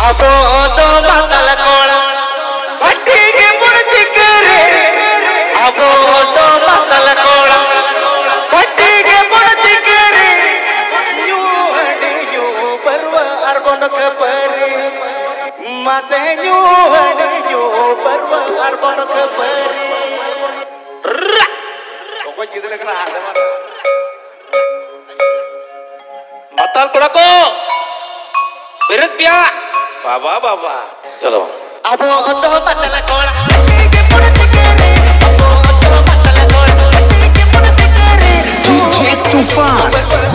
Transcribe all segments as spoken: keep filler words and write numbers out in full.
ಅಬೋದು ಮಕ್ಕಳ ಕೋಳ ಹೊಟ್ಟಿಗೆ ಮುಡಿಸಿಕರೆ ಅಬೋದು ಮಕ್ಕಳ ಕೋಳ ಹೊಟ್ಟಿಗೆ ಮುಡಿಸಿಕರೆ ನೀವು ಹಣಿಯು ಬರುವ ಅರ್ಬನಕ ಪರಿ ಮಸೆ ನೀವು ಹಣಿಯು ಬರುವ ಅರ್ಬನಕ ಪರಿ ಹೋಗಿದ್ರಕನ ಆಸೆ ಮಾಡ ಮತ್ತಾಲ್ ಕೊಡಕೋ ಬಿರುತ್ಯಾ ಬಾಬಾ ಬಾಬಾ ಚಲೋ ಅಬೋ ಅತ್ತೋ ಮತ್ತಲ ಕೋಳ ಹೊಟ್ಟಿಗೆ ಮುಡಿಸಿಕರೆ ಅಬೋ ಅತ್ತೋ ಮತ್ತಲ ಕೋಳ ಹೊಟ್ಟಿಗೆ ಮುಡಿಸಿಕರೆ ಡಿಜೆ ತೂಫಾನ್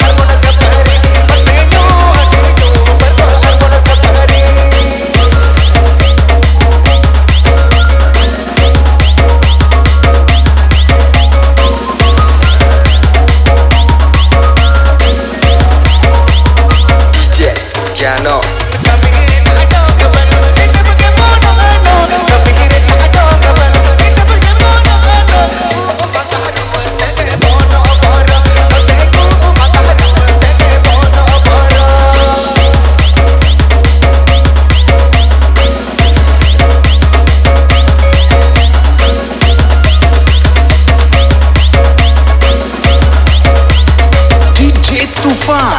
Fun.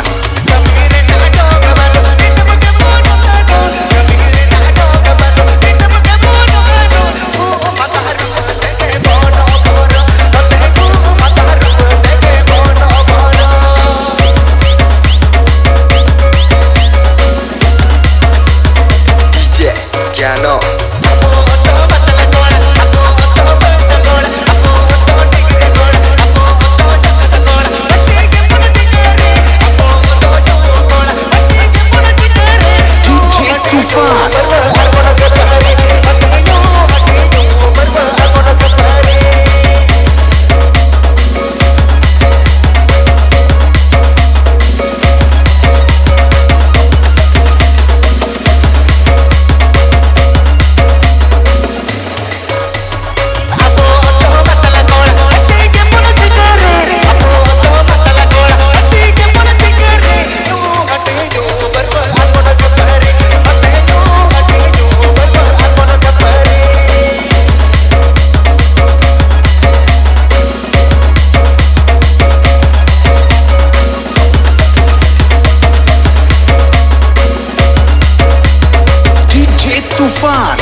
Fun.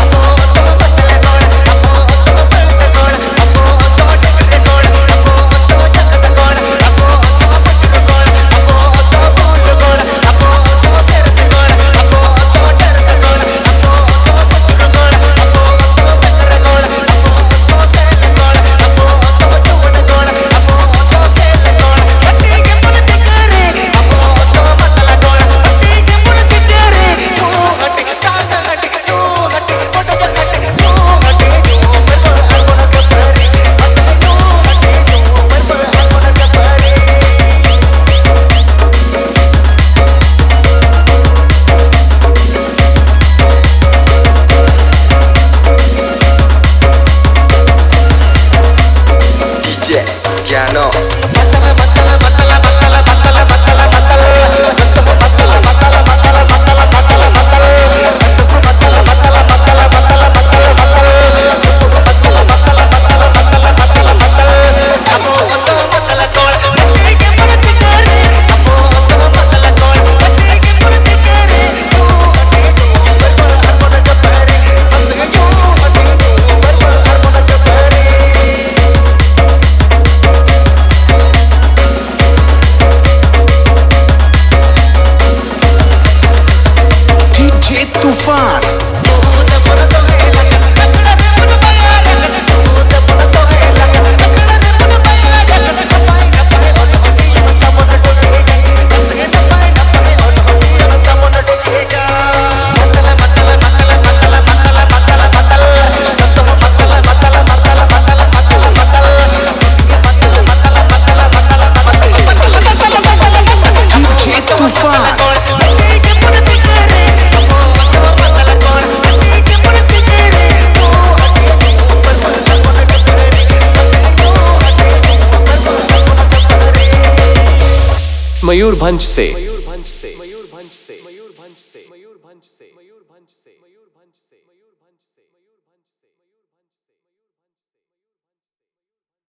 Tufan. मयूरभंज से मयूरभंज से मयूरभंज से मयूरभंज से मयूरभंज से मयूरभंज से मयूरभंज से मयूरभंज से मयूर